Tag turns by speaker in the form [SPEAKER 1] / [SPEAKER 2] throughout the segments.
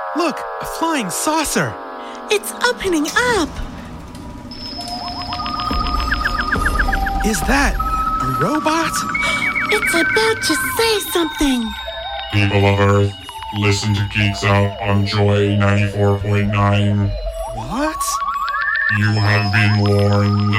[SPEAKER 1] Look, a flying saucer.
[SPEAKER 2] It's opening up.
[SPEAKER 1] Is that a robot?
[SPEAKER 2] It's about to say something.
[SPEAKER 3] People of Earth, listen to Geeks Out on Joy 94.9.
[SPEAKER 1] What?
[SPEAKER 3] You have been warned.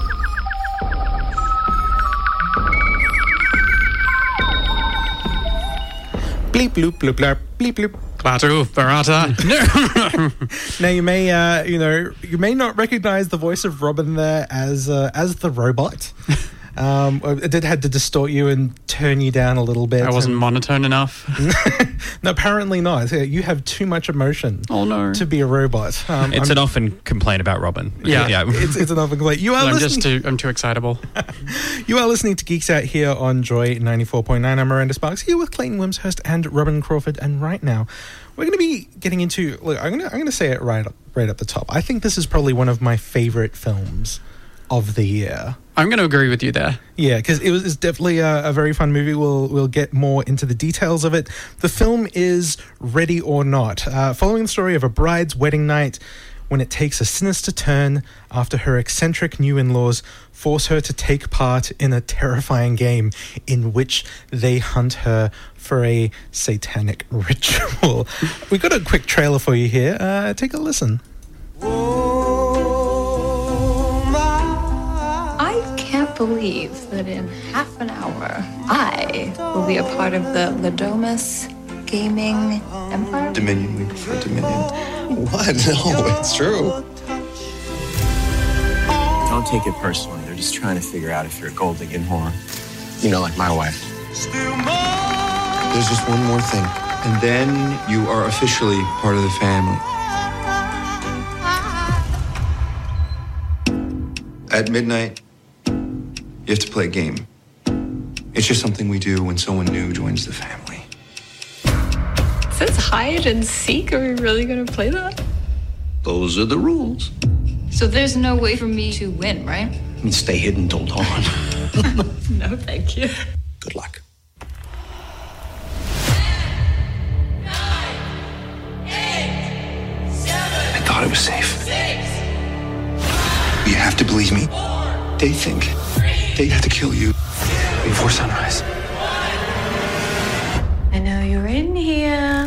[SPEAKER 1] Bleep, bloop, bloop, blurp, bleep, bloop.
[SPEAKER 4] Klaatu, Barata.
[SPEAKER 1] Now you may not recognize the voice of Robin there as the robot. It did had to distort you and turn you down a little bit.
[SPEAKER 4] I wasn't monotone enough.
[SPEAKER 1] No, apparently not. You have too much emotion.
[SPEAKER 4] Oh no!
[SPEAKER 1] To be a robot.
[SPEAKER 5] It's an often complaint about Robin.
[SPEAKER 4] Yeah.
[SPEAKER 1] It's an often complaint.
[SPEAKER 4] I'm too excitable.
[SPEAKER 1] You are listening to Geeks Out here on Joy 94.9. I'm Miranda Sparks here with Clayton Wimshurst and Robin Crawford. And right now, we're going to be getting into. Look, I'm going to say it right up the top. I think this is probably one of my favorite films of the year.
[SPEAKER 4] I'm going to agree with you there.
[SPEAKER 1] Yeah, because it's definitely a very fun movie. We'll get more into the details of it. The film is Ready or Not, following the story of a bride's wedding night when it takes a sinister turn after her eccentric new in-laws force her to take part in a terrifying game in which they hunt her for a satanic ritual. We got a quick trailer for you here. Take a listen.
[SPEAKER 6] Believe that in half an hour I will be a part of the Ladomus gaming empire.
[SPEAKER 7] Dominion, we prefer Dominion. What? No, it's true.
[SPEAKER 8] Don't take it personally. They're just trying to figure out if you're a gold digging whore. You know, like my wife.
[SPEAKER 7] There's just one more thing, and then you are officially part of the family. At midnight, you have to play a game. It's just something we do when someone new joins the family.
[SPEAKER 6] It says hide and seek. Are we really going to play that?
[SPEAKER 7] Those are the rules.
[SPEAKER 6] So there's no way for me to win, right?
[SPEAKER 8] I mean, stay hidden till dawn.
[SPEAKER 6] No, thank you.
[SPEAKER 7] Good luck.
[SPEAKER 6] 10, 9, 8, 7,
[SPEAKER 7] I thought it was safe.
[SPEAKER 6] 6,
[SPEAKER 7] You have to believe me.
[SPEAKER 6] 4,
[SPEAKER 7] They think
[SPEAKER 6] 3,
[SPEAKER 7] they have to kill you before sunrise.
[SPEAKER 6] I know you're in here.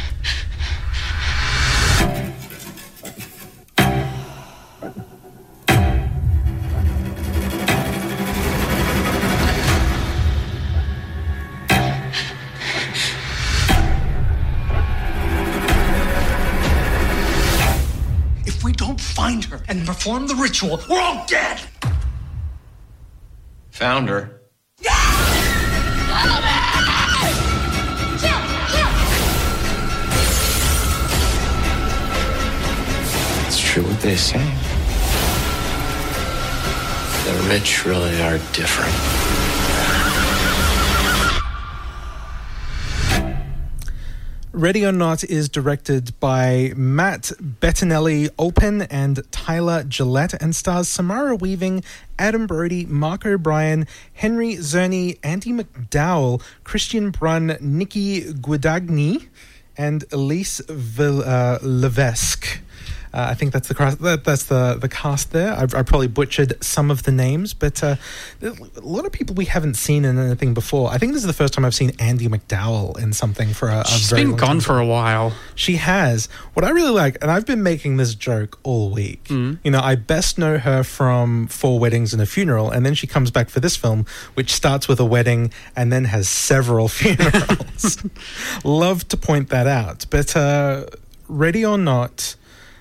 [SPEAKER 8] If we don't find her and perform the ritual, we're all dead!
[SPEAKER 7] Found her.
[SPEAKER 8] It's true what they say. The rich really are different.
[SPEAKER 1] Ready or Not is directed by Matt Bettinelli-Olpin and Tyler Gillette and stars Samara Weaving, Adam Brody, Mark O'Brien, Henry Czerny, Andy McDowell, Christian Brunn, Nikki Guadagni, and Elise Levesque. I think that's the cast there. I've probably butchered some of the names, but a lot of people we haven't seen in anything before. I think this is the first time I've seen Andy McDowell in something for a
[SPEAKER 4] She's
[SPEAKER 1] very
[SPEAKER 4] been
[SPEAKER 1] long
[SPEAKER 4] gone
[SPEAKER 1] time.
[SPEAKER 4] for a while.
[SPEAKER 1] She has. What I really like, and I've been making this joke all week, I best know her from 4 Weddings and a Funeral, and then she comes back for this film, which starts with a wedding and then has several funerals. Love to point that out. But Ready or Not...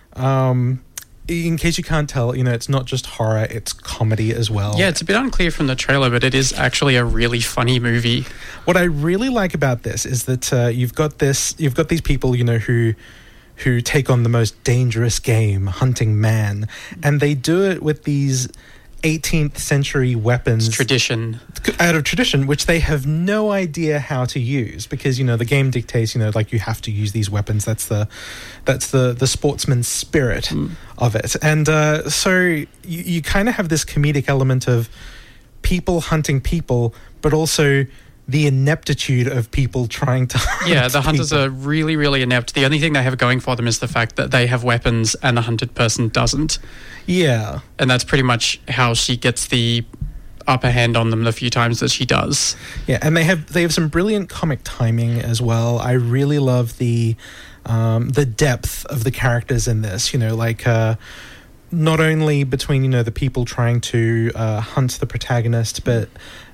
[SPEAKER 1] in case you can't tell, it's not just horror, it's comedy as well.
[SPEAKER 4] Yeah, it's a bit unclear from the trailer, but it is actually a really funny movie.
[SPEAKER 1] What I really like about this is that you've got these people, who take on the most dangerous game, hunting man, and they do it with these 18th century weapons.
[SPEAKER 4] It's tradition.
[SPEAKER 1] Out of tradition, which they have no idea how to use because, the game dictates, you have to use these weapons. That's the sportsman's spirit of it. And so you kind of have this comedic element of people hunting people, but also the ineptitude of people trying to hunt
[SPEAKER 4] Yeah, the hunters
[SPEAKER 1] people.
[SPEAKER 4] are really, really inept. The only thing they have going for them is the fact that they have weapons and the hunted person doesn't.
[SPEAKER 1] Yeah.
[SPEAKER 4] And that's pretty much how she gets the upper hand on them the few times that she does.
[SPEAKER 1] Yeah, and they have some brilliant comic timing as well. I really love the depth of the characters in this. You know, like not only between, you know, the people trying to hunt the protagonist, but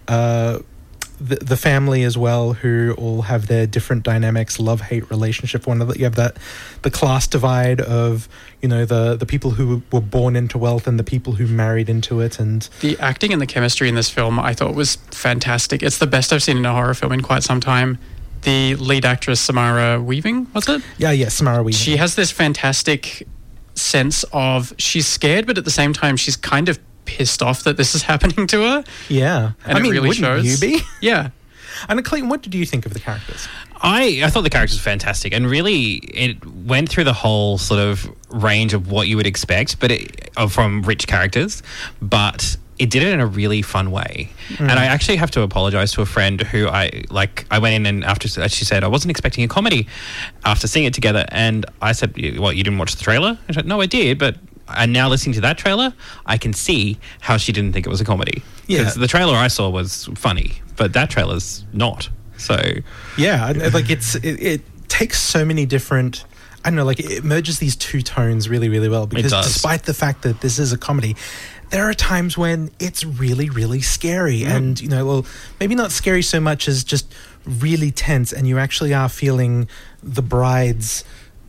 [SPEAKER 1] the family as well, who all have their different dynamics, love-hate relationship. One of the, you have the class divide of, you know, the people who were born into wealth and the people who married into it. And
[SPEAKER 4] the acting and the chemistry in this film I thought was fantastic. It's the best I've seen in a horror film in quite some time. The lead actress, Samara Weaving, was it?
[SPEAKER 1] Yeah, Samara Weaving.
[SPEAKER 4] She has this fantastic sense of she's scared, but at the same time she's kind of pissed off that this is happening to her.
[SPEAKER 1] Yeah.
[SPEAKER 4] And it really
[SPEAKER 1] wouldn't
[SPEAKER 4] shows.
[SPEAKER 1] you be?
[SPEAKER 4] Yeah.
[SPEAKER 1] And Clayton, what did you think of the characters?
[SPEAKER 5] I thought the characters were fantastic, and really it went through the whole sort of range of what you would expect, but from rich characters, but it did it in a really fun way. And I actually have to apologize to a friend who I went in, and after she said I wasn't expecting a comedy after seeing it together, and I said, "What, you didn't watch the trailer?" I said, "No, I did, but." And now listening to that trailer, I can see how she didn't think it was a comedy.
[SPEAKER 1] Yeah.
[SPEAKER 5] Because the trailer I saw was funny, but that trailer's not. So
[SPEAKER 1] yeah, like it takes so many different, I don't know, like it merges these two tones really, really well. Because despite the fact that this is a comedy, there are times when it's really, really scary. And, you know, well, maybe not scary so much as just really tense, and you actually are feeling the bride's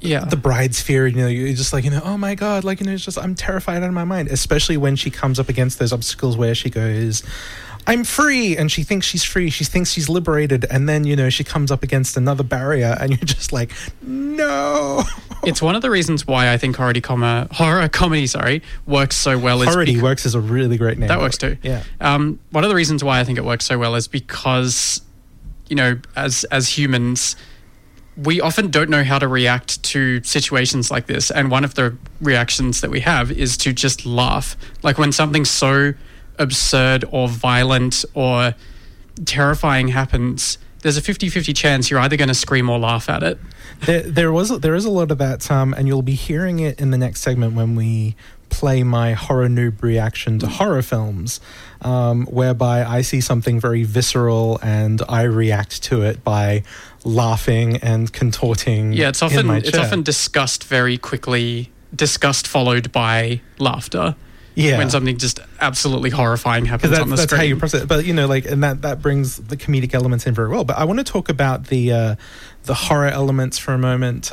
[SPEAKER 1] fear. You know, you're just like, you know, oh my God, like, you know, it's just, I'm terrified out of my mind, especially when she comes up against those obstacles where she goes, I'm free, and she thinks she's free, she thinks she's liberated, and then, you know, she comes up against another barrier, and you're just like, no.
[SPEAKER 4] It's one of the reasons why I think horror comedy works so well.
[SPEAKER 1] Horror works is a really great name.
[SPEAKER 4] That works too.
[SPEAKER 1] Yeah.
[SPEAKER 4] One of the reasons why I think it works so well is because, you know, as humans, we often don't know how to react to situations like this. And one of the reactions that we have is to just laugh. Like when something so absurd or violent or terrifying happens, there's a 50-50 chance you're either going to scream or laugh at it.
[SPEAKER 1] There is a lot of that, and you'll be hearing it in the next segment when we play my horror noob reaction to horror films, whereby I see something very visceral and I react to it by laughing and contorting.
[SPEAKER 4] Yeah, it's often disgust very quickly, disgust followed by laughter.
[SPEAKER 1] Yeah,
[SPEAKER 4] when something just absolutely horrifying happens on the screen.
[SPEAKER 1] That's how you process it. But, you know, like, and that brings the comedic elements in very well. But I want to talk about the horror elements for a moment,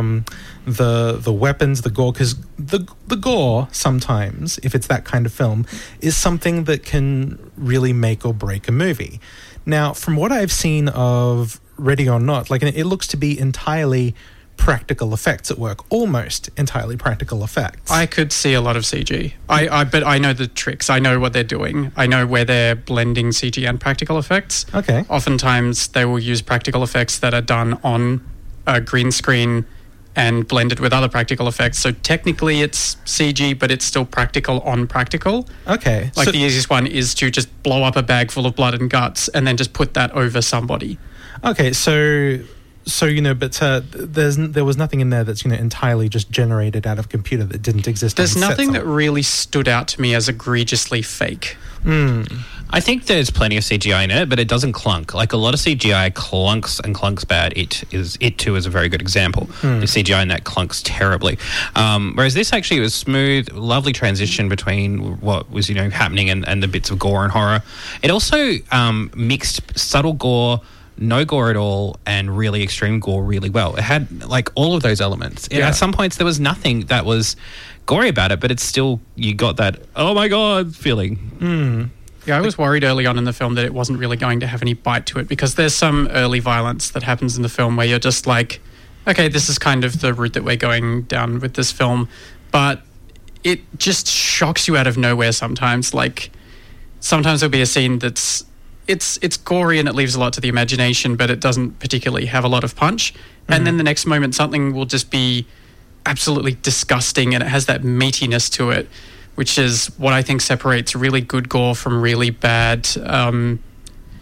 [SPEAKER 1] the weapons, the gore, because the gore sometimes, if it's that kind of film, is something that can really make or break a movie. Now, from what I've seen of Ready or Not, like, it looks to be entirely practical effects at work, almost entirely practical effects.
[SPEAKER 4] I could see a lot of CG. But I know the tricks. I know what they're doing. I know where they're blending CG and practical effects.
[SPEAKER 1] Okay.
[SPEAKER 4] Oftentimes they will use practical effects that are done on a green screen and blended with other practical effects. So technically it's CG, but it's still practical on practical.
[SPEAKER 1] Okay.
[SPEAKER 4] Like the easiest one is to just blow up a bag full of blood and guts and then just put that over somebody.
[SPEAKER 1] Okay, so you know, but there was nothing in there that's, you know, entirely just generated out of a computer that didn't exist.
[SPEAKER 4] There's nothing that really stood out to me as egregiously fake.
[SPEAKER 5] I think there's plenty of CGI in it, but it doesn't clunk. Like a lot of CGI clunks bad. It too is a very good example. The CGI in that clunks terribly. Whereas this actually was smooth, lovely transition between what was, you know, happening and the bits of gore and horror. It also mixed subtle gore, no gore at all, and really extreme gore really well. It had like all of those elements. At some points there was nothing that was gory about it, but it's still, you got that oh my God feeling.
[SPEAKER 4] Yeah, I was worried early on in the film that it wasn't really going to have any bite to it, because there's some early violence that happens in the film where you're just like, okay, this is kind of the route that we're going down with this film, but it just shocks you out of nowhere sometimes. Like sometimes there'll be a scene that's it's gory and it leaves a lot to the imagination, but it doesn't particularly have a lot of punch. And then the next moment something will just be absolutely disgusting and it has that meatiness to it, which is what I think separates really good gore from really bad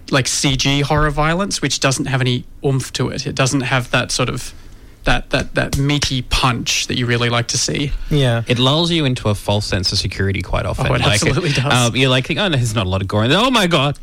[SPEAKER 4] like CG horror violence, which doesn't have any oomph to it. It doesn't have that sort of that meaty punch that you really like to see.
[SPEAKER 1] Yeah.
[SPEAKER 5] It lulls you into a false sense of security quite often.
[SPEAKER 4] Oh, it absolutely does.
[SPEAKER 5] You're like, oh, no, there's not a lot of gore. And then, oh, my God.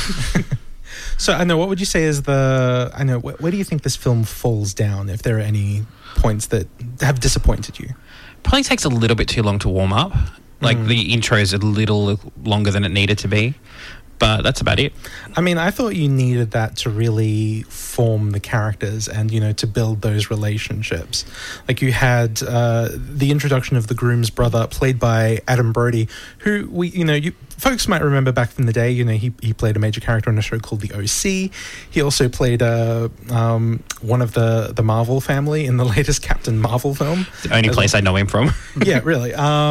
[SPEAKER 1] So, I know, what would you say is where do you think this film falls down, if there are any points that have disappointed you?
[SPEAKER 5] Probably takes a little bit too long to warm up. Like, the intro is a little longer than it needed to be. But that's about it.
[SPEAKER 1] I mean, I thought you needed that to really form the characters and, to build those relationships. Like, you had the introduction of the groom's brother, played by Adam Brody, who folks might remember back from the day. He played a major character on a show called The O.C. He also played one of the Marvel family in the latest Captain Marvel film.
[SPEAKER 5] The only place I know him from.
[SPEAKER 1] Yeah, really.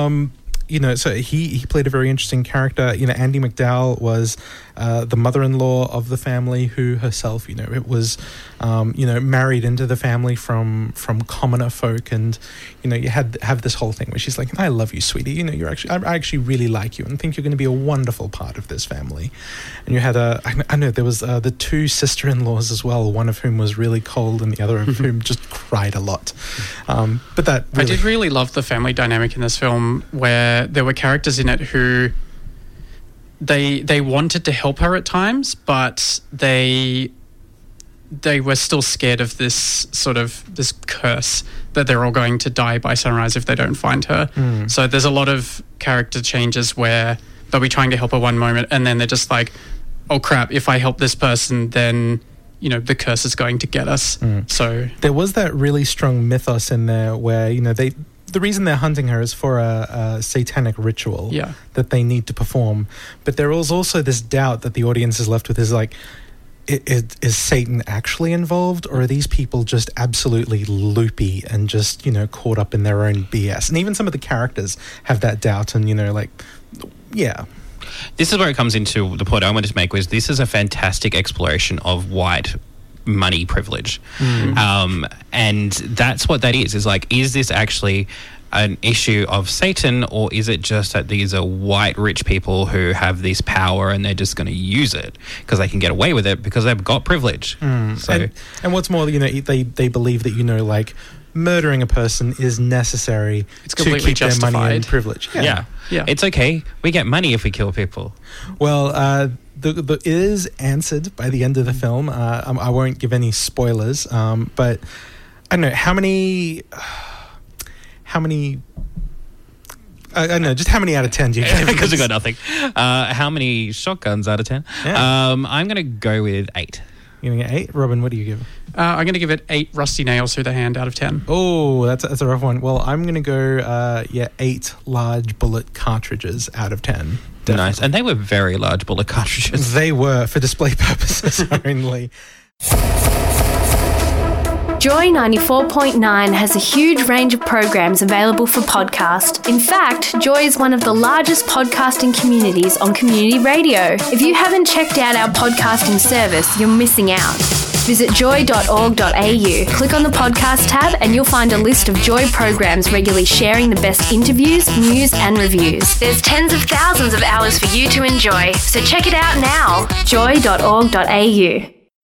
[SPEAKER 1] So he played a very interesting character. Andie MacDowell was the mother-in-law of the family, who herself, it was, married into the family from commoner folk, and you have this whole thing where she's like, "I love you, sweetie. I actually really like you and think you're going to be a wonderful part of this family." And you had I know there was the two sister-in-laws as well, one of whom was really cold and the other of whom just cried a lot. But that
[SPEAKER 4] I did really love the family dynamic in this film, where there were characters in it who they wanted to help her at times, but they were still scared of this curse that they're all going to die by sunrise if they don't find her. So there's a lot of character changes where they'll be trying to help her one moment and then they're just like, oh crap, if I help this person, then the curse is going to get us. So
[SPEAKER 1] there was that really strong mythos in there where the reason they're hunting her is for a satanic ritual that they need to perform. But there was also this doubt that the audience is left with, is like, is Satan actually involved, or are these people just absolutely loopy and just, caught up in their own BS? And even some of the characters have that doubt and,
[SPEAKER 5] This is where it comes into the point I wanted to make, was this is a fantastic exploration of white money privilege. And that's what that is like, is this actually an issue of Satan, or is it just that these are white rich people who have this power and they're just going to use it because they can get away with it because they've got privilege?
[SPEAKER 1] And what's more, they believe that like murdering a person is necessary to keep
[SPEAKER 4] justified.
[SPEAKER 1] their money and privilege.
[SPEAKER 5] Yeah, it's okay, we get money if we kill people.
[SPEAKER 1] Well, it is answered by the end of the film. I won't give any spoilers, but I don't know how many. I don't know, just how many out of 10 do you give?
[SPEAKER 5] Because we got nothing. How many shotguns out of 10?
[SPEAKER 1] Yeah.
[SPEAKER 5] I'm going to go with 8.
[SPEAKER 1] You're going to get 8? Robin, what do you give?
[SPEAKER 4] I'm going to give it 8 rusty nails through the hand out of 10.
[SPEAKER 1] Oh, that's a rough one. Well, I'm going to go 8 large bullet cartridges out of 10. Definitely.
[SPEAKER 5] Nice. And they were very large bullet cartridges.
[SPEAKER 1] They were, for display purposes only.
[SPEAKER 9] Joy 94.9 has a huge range of programs available for podcast. In fact, Joy is one of the largest podcasting communities on community radio. If you haven't checked out our podcasting service, you're missing out. Visit joy.org.au, click on the podcast tab, and you'll find a list of Joy programs regularly sharing the best interviews, news, and reviews. There's tens of thousands of hours for you to enjoy, so check it out now. joy.org.au.